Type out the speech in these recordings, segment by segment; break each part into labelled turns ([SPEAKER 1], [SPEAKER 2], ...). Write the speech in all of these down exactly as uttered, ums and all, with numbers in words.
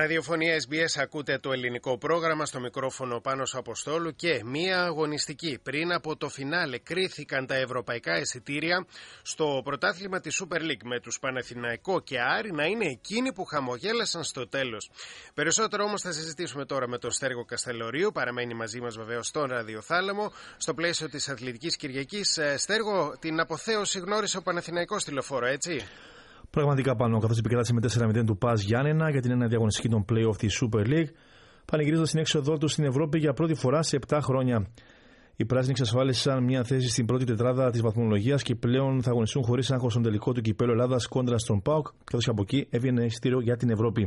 [SPEAKER 1] Ραδιοφωνία Ες Μπι Ες, ακούτε το ελληνικό πρόγραμμα, στο μικρόφωνο Πάνος Αποστόλου. Και μία αγωνιστική πριν από το φινάλε κρίθηκαν τα ευρωπαϊκά εισιτήρια στο πρωτάθλημα της Super League, με τους Παναθηναϊκό και Άρη να είναι εκείνοι που χαμογέλασαν στο τέλος. Περισσότερο όμως θα συζητήσουμε τώρα με τον Στέργο Καστελορίου, παραμένει μαζί μας βεβαίως στον ραδιοθάλαμο, στο πλαίσιο της Αθλητικής Κυριακής. Στέργο, την αποθέωση γνώρισε ο Παναθηναϊκός στη Λεωφόρο, έτσι?
[SPEAKER 2] Πραγματικά πάνω, καθώς επικράτησε με τέσσερα μηδέν του ΠΑΣ Γιάννενα για την ένα διαγωνιστική των play-off της Super League, πανηγυρίζοντας την έξοδό του στην Ευρώπη για πρώτη φορά σε επτά χρόνια. Οι πράσινοι εξασφάλισαν μια θέση στην πρώτη τετράδα της βαθμολογίας και πλέον θα αγωνιστούν χωρίς άγχος στον τελικό του κυπέλλου Ελλάδας κόντρα στον ΠΑΟΚ, καθώς από εκεί έβγαινε εισιτήριο για την Ευρώπη.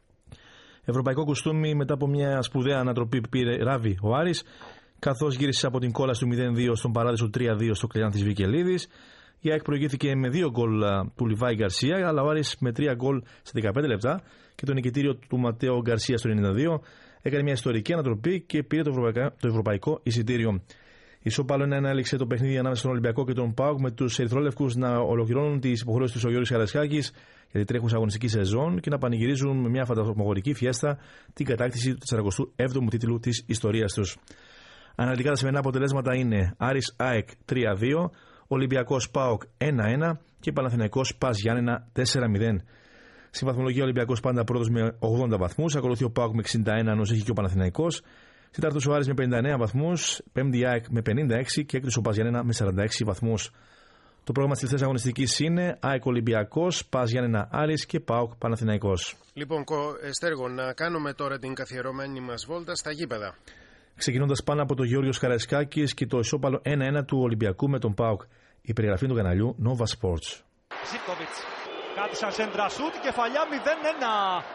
[SPEAKER 2] Ευρωπαϊκό κουστούμι μετά από μια σπουδαία ανατροπή πήρε ράβη ο Άρης, καθώς γύρισε από την κόλαση του μηδέν δύο στον παράδεισο τρία δύο στο κλειάν της Βικελίδης. Η ΑΕΚ προηγήθηκε με δύο γκολ του Λιβάη Γκαρσία, αλλά ο Άρης με τρία γκολ σε δεκαπέντε λεπτά και το νικητήριο του Ματέο Γκαρσία στο ενενήντα δύο έκανε μια ιστορική ανατροπή και πήρε το ευρωπαϊκό, το ευρωπαϊκό εισιτήριο. Ισόπαλο ένα ένα έληξε το παιχνίδι ανάμεσα στον Ολυμπιακό και τον ΠΑΟΚ, με τους ερυθρόλευκους να ολοκληρώνουν τις υποχρεώσεις του ο Γιώργος Καραϊσκάκης για τη τρέχουσα αγωνιστική σεζόν και να πανηγυρίζουν με μια φαντασμαγορική φιέστα την κατάκτηση του τεσσαρακοστού έβδομου τίτλου της ιστορίας τους. Αναλυτικά τα σημερινά αποτελέσματα είναι Άρης ΑΕΚ τρία δύο, Ολυμπιακός ΠΑΟΚ ένα ένα και Παναθηναϊκός ΠΑΣ Γιάννενα τέσσερα μηδέν. Στη βαθμολογία Ολυμπιακός πάντα πρώτος με ογδόντα βαθμούς, ακολουθεί ο ΠΑΟΚ με εξήντα ένα, ενώ έχει και ο Παναθηναϊκός. Τέταρτος ο Άρης με πενήντα εννέα βαθμούς, πέμπτη η ΑΕΚ με πενήντα έξι και έκτος ο ΠΑΣ Γιάννενα με σαράντα έξι βαθμούς. Το πρόγραμμα της τελευταίας αγωνιστικής είναι ΑΕΚ Ολυμπιακός, ΠΑΣ Γιάννενα Άρης και ΠΑΟΚ Παναθηναϊκός.
[SPEAKER 1] Λοιπόν, Στέργο, να κάνουμε τώρα την καθιερωμένη μας βόλτα στα γήπεδα.
[SPEAKER 2] Ξεκινώντας πάνω από τον Γιώργος Καραϊσκάκης και το ισόπαλο ένα ένα του Ολυμπιακού με τον ΠΑΟΚ. Η περιγραφή του καναλιού Nova Sports.
[SPEAKER 3] Ζίβκοβιτς, κάτι σαν σέντρα σούτ, κεφαλιά μηδέν ένα.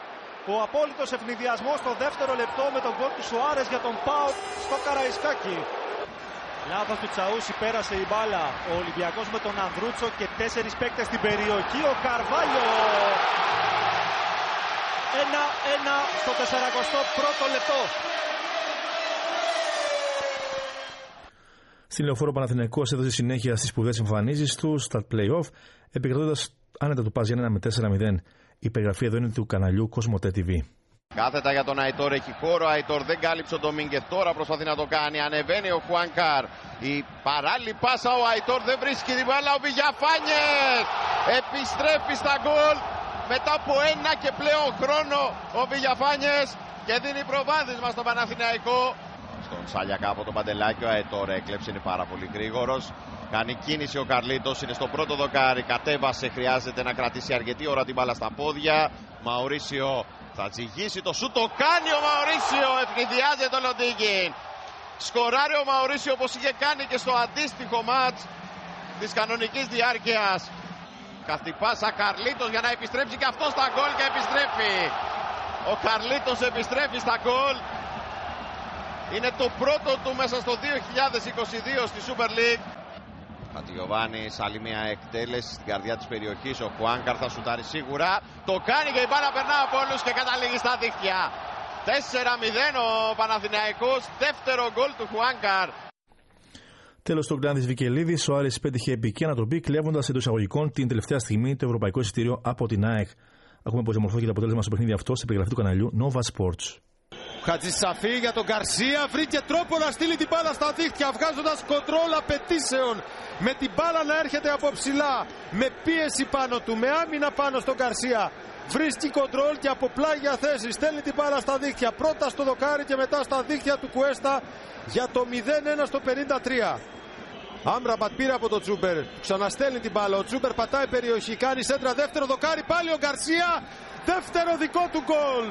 [SPEAKER 3] Ο απόλυτος ευνηδιασμός στο δεύτερο λεπτό με τον γκολ του Σοάρες για τον ΠΑΟΚ στο Καραϊσκάκι. Λάθος του Τσαούσι, πέρασε η μπάλα. Ο Ολυμπιακός με τον Ανδρούτσο και τέσσερις παίκτες στην περιοχή. Ο Καρβάλιο. ένα ένα στο τεσσαρακοστό πρώτο λεπτό.
[SPEAKER 2] Στην Λεωφόρο Παναθηναϊκός έδωσε συνέχεια στις σπουδαίες εμφανίσεις του στα play-off, επικρατώντας άνετα του ΠΑΣ Γιάννενα με τέσσερα μηδέν. Η περιγραφή εδώ είναι του καναλιού Κοσμοτέ τι βι.
[SPEAKER 4] Κάθετα για τον Αϊτόρ, έχει χώρο. Αϊτόρ δεν κάλυψε ο Ντομίνγκεθ, τώρα προσπαθεί να το κάνει. Ανεβαίνει ο Χουάνκαρ. Η παράλληλη πάσα, ο Αϊτόρ δεν βρίσκει την μπάλα. Ο Βηγιαφάνιες επιστρέφει στα γκολ μετά από ένα και πλέον χρόνο. Ο Βηγιαφάνιες και δίνει προβάδισμα στο Παναθηναϊκό. Στον Σάλιακα από τον Παντελάκη, ο Αϊτόρ έκλεψε, είναι πάρα πολύ γρήγορος. Κάνει κίνηση ο Καρλίτος, είναι στο πρώτο δοκάρι. Κατέβασε, χρειάζεται να κρατήσει αρκετή ώρα την μπάλα στα πόδια. Μαουρίσιο θα τσιγήσει το σου, το κάνει ο Μαουρίσιο. Ευνηδιάζεται ο Λοντίγκιν. Σκοράρει ο Μαουρίσιο όπως είχε κάνει και στο αντίστοιχο μάτς της κανονικής διάρκειας. Καθυπάσα Καρλίτος για να επιστρέψει και αυτό στα γκολ και επιστρέφει. Ο Καρλίτος επιστρέφει στα γκολ. Είναι το πρώτο του μέσα στο δύο χιλιάδες είκοσι δύο στη Super League. Χατζηγιοβάνης, άλλη μια εκτέλεση στην καρδιά της περιοχής. Ο Χουάνκαρ θα σουτάρει σίγουρα. Το κάνει και η μπάλα περνά από όλους και καταλήγει στα δίχτυα. τέσσερα μηδέν ο Παναθηναϊκός, δεύτερο γκολ του Χουάνκαρ.
[SPEAKER 2] Τέλος στο κλειάν της Βικελίδης, ο Άρης πέτυχε επική ανατροπή, κλέβοντας εντός εισαγωγικών την τελευταία στιγμή το ευρωπαϊκό εισιτήριο από την ΑΕΚ. Ακούμε πως διαμορφώθηκε το αποτέλεσμα στο παιχνίδι αυτό σε περιγραφή του καναλιού Nova Sports.
[SPEAKER 5] Χατζησαφή για τον Γκαρσία, βρήκε τρόπο να στείλει την μπάλα στα δίχτυα, βγάζοντας κοντρόλ απαιτήσεων, με την μπάλα να έρχεται από ψηλά, με πίεση πάνω του, με άμυνα πάνω στον Γκαρσία. Βρίσκει κοντρόλ και από πλάγια θέση στέλνει την μπάλα στα δίχτυα, πρώτα στο δοκάρι και μετά στα δίχτυα του Κουέστα για το μηδέν ένα στο πενήντα τρία. Άμραμπατ πήρε από τον Τσούμπερ, ξαναστέλνει την μπάλα, ο Τσούμπερ πατάει περιοχή, κάνει σέντρα, δεύτερο δοκάρι, πάλι ο Γκαρσία, δεύτερο δικό του γκολ.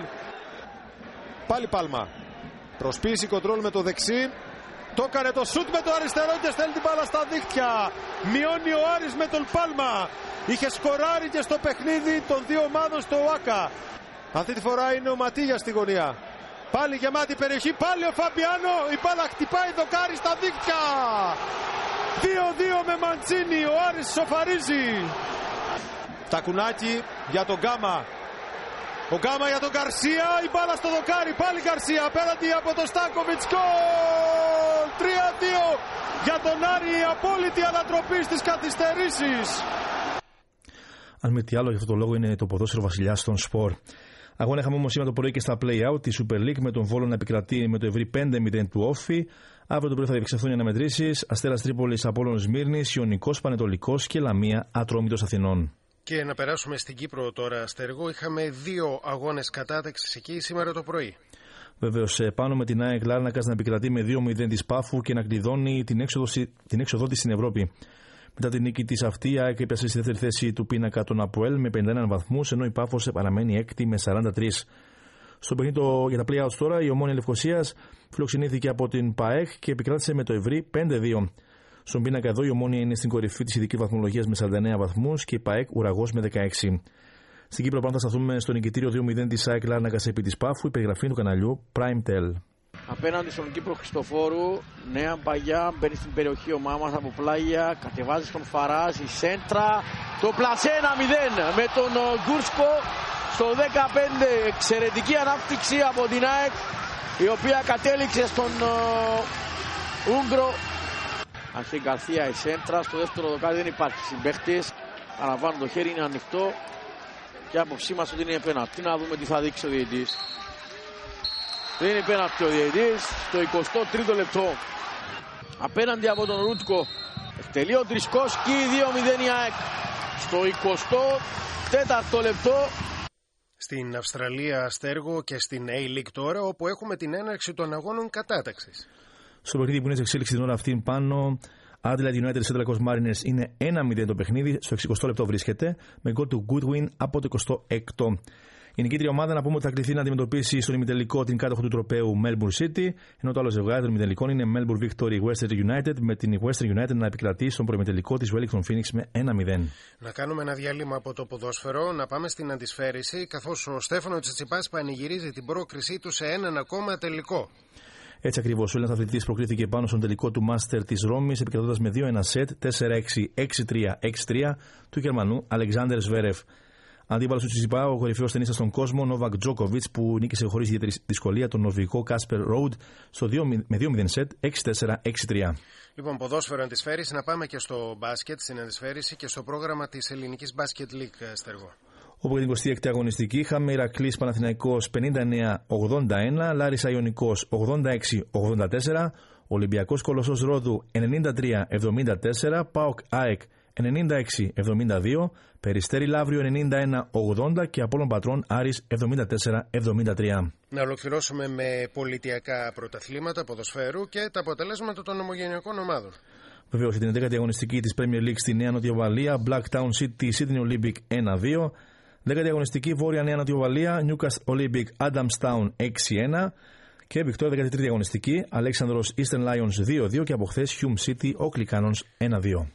[SPEAKER 5] Πάλι Πάλμα. Προσποίηση κοντρόλ με το δεξί. Το έκανε το σουτ με το αριστερό και στέλνει την μπάλα στα δίχτυα. Μειώνει ο Άρης με τον Πάλμα. Είχε σκοράρει και στο παιχνίδι των δύο ομάδων στο ΟΑΚΑ. Αυτή τη φορά είναι ο Ματίγια στη γωνία. Πάλι γεμάτη περιοχή. Πάλι ο Φαμπιάνο. Η μπάλα χτυπάει δοκάρι στα δίχτυα. δύο δύο με Μαντσίνη. Ο Άρης σοφαρίζει. Τακουνάκι για τον Γκάμα. Ο Γκάμα για τον Γκαρσία, η μπάλα στο δοκάρι, πάλι Γκαρσία, απέναντι από τον Στάνκοβιτς, γκολ! τρία δύο για τον Άρη, η απόλυτη ανατροπή στις καθυστερήσεις.
[SPEAKER 2] Αν με τι άλλο, για αυτό το λόγο είναι το ποδόσφαιρο βασιλιάς των σπορ. Αγώνα είχαμε όμως σήμερα το πρωί και στα play-out τη Super League με τον Βόλο να επικρατεί με το ευρύ πέντε μηδέν του Όφη. Αύριο το πρωί θα διεξαχθούν οι αναμετρήσεις. Αστέρας Τρίπολης, Απόλλωνας Σμύρνης, Ιωνικός Πανετολικός και Λαμία Ατρόμητος Αθηνών.
[SPEAKER 1] Και να περάσουμε στην Κύπρο τώρα, Στέργο. Είχαμε δύο αγώνες κατάταξης εκεί σήμερα το πρωί.
[SPEAKER 2] Βεβαίως, πάνω με την ΑΕΚ Λάρνακας να επικρατεί με δύο μηδέν της Πάφου και να κλειδώνει την έξοδο, την έξοδό της στην Ευρώπη. Μετά την νίκη της αυτή, η ΑΕΚ έπιασε στη δεύτερη θέση του πίνακα τον ΑΠΟΕΛ με πενήντα ένα βαθμούς, ενώ η Πάφος παραμένει έκτη με σαράντα τρία. Στο παιχνίδι για τα play-outs τώρα, η Ομόνοια Λευκωσίας φιλοξενήθηκε από την ΠΑΕΚ και επικράτησε με το ευρύ πέντε δύο. Στον πίνακα εδώ η Ομόνοια είναι στην κορυφή της ειδικής βαθμολογίας με σαράντα εννέα βαθμούς και η ΠΑΕΚ ουραγός με δεκαέξι. Στην Κύπρο πάνω θα σταθούμε στο νικητήριο δύο μηδέν της ΑΕΚ Λάρνακας επί της Πάφου, η περιγραφή του καναλιού Prime Tel.
[SPEAKER 6] Απέναντι στον Κύπρο Χριστοφόρου, νέα παγιά, μπαίνει στην περιοχή ο Μάμας από πλάγια, κατεβάζει στον Φαράζ, η σέντρα, το πλασέ ένα μηδέν με τον Γκούρσκο στο δεκαπέντε. Εξαιρετική ανάπτυξη από την ΑΕΚ, η οποία κατέληξε στον uh, Ούγκρο. Αρχή Γκαρθία η σέντρα, στο δεύτερο δοκάρι δεν υπάρχει συμπαίχτης, αναβάνω το χέρι, είναι ανοιχτό και άποψή μας ότι είναι πέναλτι. Να δούμε τι θα δείξει ο διαιτητής. Δεν είναι πέναλτι ο διαιτητής στο εικοστό τρίτο λεπτό. Απέναντι από τον Ρούτκο. Εκτελεί ο Τρισκόσκι, δύο μηδέν η ΑΕΚ. Στο εικοστό τέταρτο λεπτό.
[SPEAKER 1] Στην Αυστραλία, Στέργο, και στην A-League τώρα, όπου έχουμε την έναρξη των αγώνων κατάταξης.
[SPEAKER 2] Στο παιχνίδι που είναι σε εξέλιξη την ώρα αυτή πάνω, Adelaide United Central Coast Mariners είναι ένα μηδέν το παιχνίδι, στο εξηκοστό λεπτό βρίσκεται, με γκολ του Goodwin από το εικοστό έκτο. Η νικήτρια ομάδα να πούμε ότι θα κληθεί να αντιμετωπίσει στον ημιτελικό την κάτοχο του τροπαίου Melbourne City, ενώ το άλλο ζευγάρι των ημιτελικών είναι Melbourne Victory Western United, με την Western United να επικρατεί στον προημιτελικό της Wellington Phoenix με ένα μηδέn.
[SPEAKER 1] Να κάνουμε ένα διάλειμμα από το ποδόσφαιρο, να πάμε στην αντισφαίριση, καθώς ο Στέφανο Τσιτσιπάς πανηγυρίζει την πρόκρισή του σε έναν ακόμα τελικό.
[SPEAKER 2] Έτσι ακριβώς, ο Έλληνας αθλητής προκρίθηκε πάνω στον τελικό του Μάστερ της Ρώμης, επικρατώντας με δύο ένα σετ, τέσσερα έξι, έξι τρία, έξι τρία του Γερμανού Αλεξάνδερ Σβέρεφ. Αντίπαλος του Τσιτσιπά, ο κορυφαίος ταινίστας στον κόσμο, Νόβακ Τζόκοβιτς, που νίκησε χωρίς ιδιαίτερη δυσκολία τον νορβηγικό Κάσπερ Ρόουντ με δύο μηδέν σετ, έξι τέσσερα, έξι τρία.
[SPEAKER 1] Λοιπόν, ποδόσφαιρο αντισφαίριση, να πάμε και στο μπάσκετ, στην αντισφαίριση και στο πρόγραμμα της Ελληνικής Μπάσκετ League, Στεργό.
[SPEAKER 2] Όπου για την εικοστή έκτη αγωνιστική είχαμε Ηρακλής Παναθηναϊκός πενήντα εννέα ογδόντα ένα, Λάρισα Ιωνικός ογδόντα έξι ογδόντα τέσσερα, Ολυμπιακός Κολοσσός Ρόδου ενενήντα τρία εβδομήντα τέσσερα, ΠΑΟΚ ΑΕΚ ενενήντα έξι εβδομήντα δύο, Περιστέρι Λαύριο ενενήντα ένα ογδόντα και Απόλλων Πατρών Άρης εβδομήντα τέσσερα εβδομήντα τρία.
[SPEAKER 1] Να ολοκληρώσουμε με πολιτιακά πρωταθλήματα ποδοσφαίρου και τα αποτελέσματα των ομογενειακών ομάδων.
[SPEAKER 2] Βεβαίως, την έντεκατη αγωνιστική της Premier League στη Νέα Νότια Ουαλία, Blacktown City Sydney Olympic ένα δύο. δέκατη αγωνιστική Βόρεια Νέα Νότια Ουαλία, Newcastle Olympic Adamstown έξι ένα. Και Βικτόρια δέκατη τρίτη αγωνιστική, Αλέξανδρος Eastern Lions δύο δύο και από χθες Hume City Oakley Cannons ένα δύο.